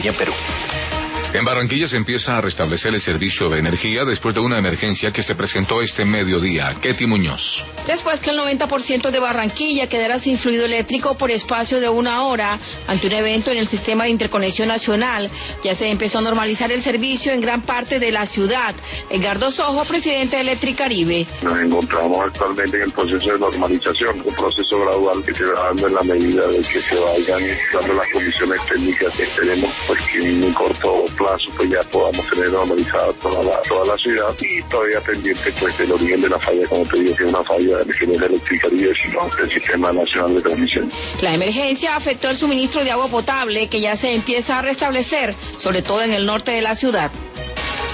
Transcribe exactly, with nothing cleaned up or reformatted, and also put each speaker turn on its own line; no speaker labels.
Barranquilla, Perú.
En Barranquilla se empieza a restablecer el servicio de energía después de una emergencia que se presentó este mediodía. Ketty Muñoz.
Después que el noventa por ciento de Barranquilla quedara sin fluido eléctrico por espacio de una hora ante un evento en el sistema de interconexión nacional, ya se empezó a normalizar el servicio en gran parte de la ciudad. Edgardo Sojo, presidente de Electricaribe.
Nos encontramos actualmente en el proceso de normalización, un proceso gradual que se va dando en la medida de que se vayan dando las condiciones técnicas que esperemos pues que en un corto plazo pues ya podamos tener normalizada toda la, toda la ciudad, y todavía pendiente pues del origen de la falla, como te digo, que es una falla de que no es de Electricaribe, sino del Sistema Nacional de Transmisión.
La emergencia afectó el suministro de agua potable, que ya se empieza a restablecer, sobre todo en el norte de la ciudad.